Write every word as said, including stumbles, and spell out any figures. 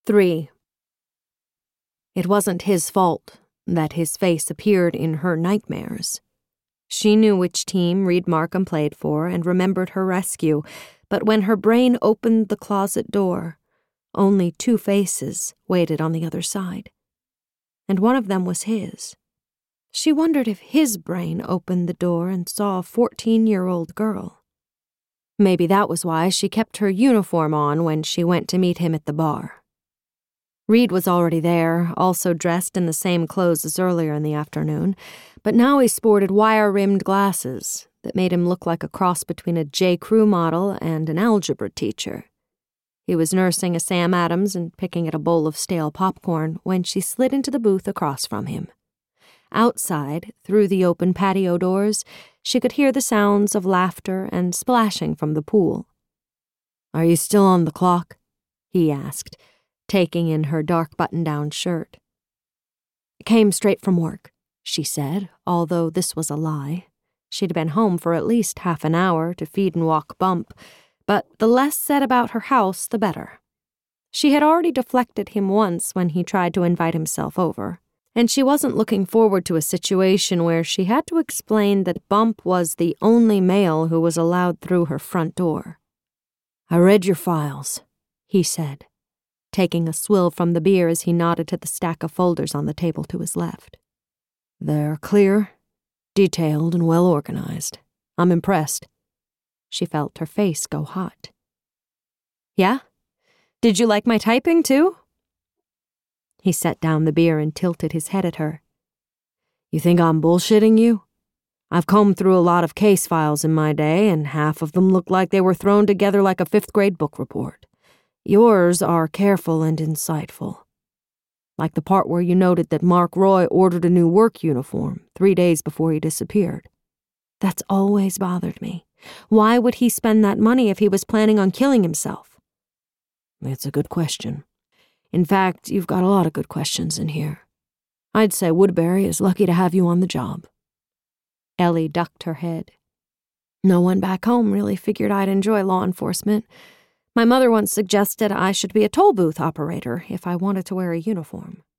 Three. It wasn't his fault that his face appeared in her nightmares. She knew which team Reed Markham played for and remembered her rescue, but when her brain opened the closet door, only two faces waited on the other side. And one of them was his. She wondered if his brain opened the door and saw a fourteen-year-old girl. Maybe that was why she kept her uniform on when she went to meet him at the bar. Reed was already there, also dressed in the same clothes as earlier in the afternoon, but now he sported wire-rimmed glasses that made him look like a cross between a J. Crew model and an algebra teacher. He was nursing a Sam Adams and picking at a bowl of stale popcorn when she slid into the booth across from him. Outside, through the open patio doors, she could hear the sounds of laughter and splashing from the pool. "Are you still on the clock?" he asked, taking in her dark button-down shirt. "Came straight from work," she said, although this was a lie. She'd been home for at least half an hour to feed and walk Bump, but the less said about her house, the better. She had already deflected him once when he tried to invite himself over, and she wasn't looking forward to a situation where she had to explain that Bump was the only male who was allowed through her front door. "I read your files," he said, taking a swill from the beer as he nodded to the stack of folders on the table to his left. "They're clear, detailed, and well organized. I'm impressed." She felt her face go hot. "Yeah? Did you like my typing, too?" He set down the beer and tilted his head at her. "You think I'm bullshitting you? I've combed through a lot of case files in my day, and half of them look like they were thrown together like a fifth-grade book report. Yours are careful and insightful. Like the part where you noted that Mark Roy ordered a new work uniform three days before he disappeared. That's always bothered me. Why would he spend that money if he was planning on killing himself?" "It's a good question. In fact, you've got a lot of good questions in here. I'd say Woodbury is lucky to have you on the job." Ellie ducked her head. "No one back home really figured I'd enjoy law enforcement. My mother once suggested I should be a toll booth operator if I wanted to wear a uniform."